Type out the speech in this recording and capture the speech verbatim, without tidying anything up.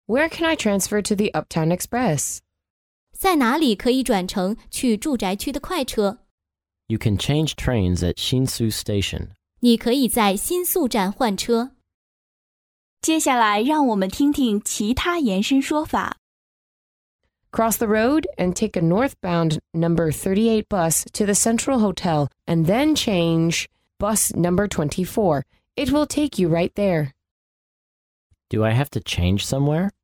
Where can I transfer to the Uptown Express? 在哪里可以转乘去住宅区的快车？ You can change trains at Shinsu Station. 你可以在新宿站换车。 接下来让我们听听其他延伸说法。 Cross the road and take a northbound number thirty-eight bus to the Central Hotel and then change bus number twenty-four. It will take you right there. Do I have to change somewhere?